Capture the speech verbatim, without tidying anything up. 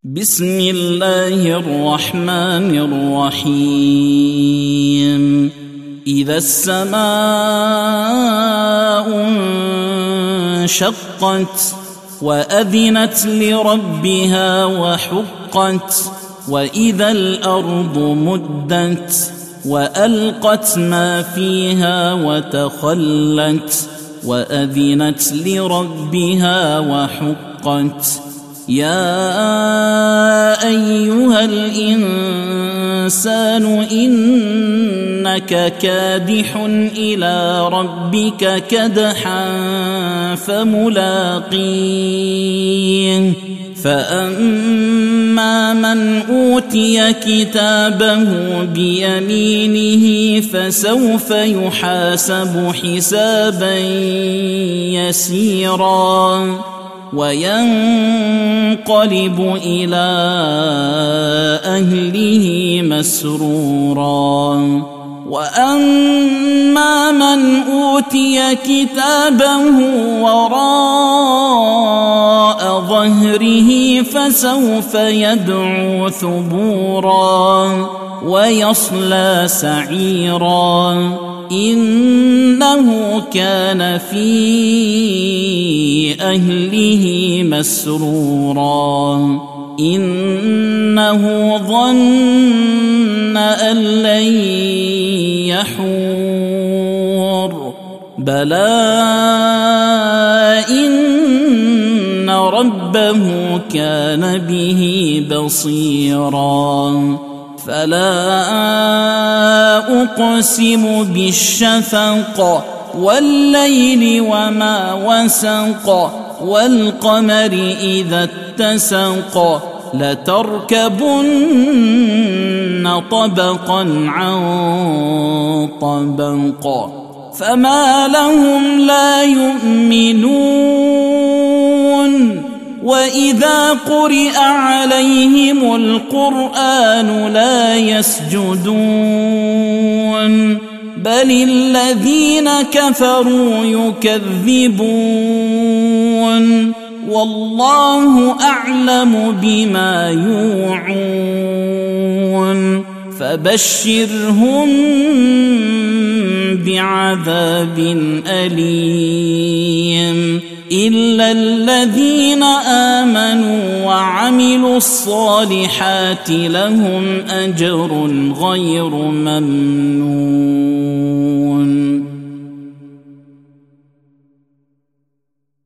بسم الله الرحمن الرحيم. إذا السماء انشقت وأذنت لربها وحقت وإذا الأرض مدت وألقت ما فيها وتخلت وأذنت لربها وحقت. يا أيها الإنسان إنك كادح إلى ربك كدحا فملاقيه. فأما من أوتي كتابه بيمينه فسوف يحاسب حسابا يسيرا وينقلب إلى أهله مسرورا. وأما من أوتي كتابه وراء ظهره فسوف يدعو ثبورا ويصلى سعيرا إنه كان في أهله مسرورا إنه ظن أن لن يحور بلى إن ربه كان به بصيرا. فلا أقسم بالشفق والليل وما وسق والقمر إذا اتسق لتركبن طبقا عن طبق فما لهم لا يؤمنون. وإذا قرئ عليهم القرآن لا يسجدون بل الذين كفروا يكذبون والله أعلم بما يوعون. فبشرهم بعذاب أليم إلا الذين آمنوا وعملوا الصالحات لهم أجر غير ممنون.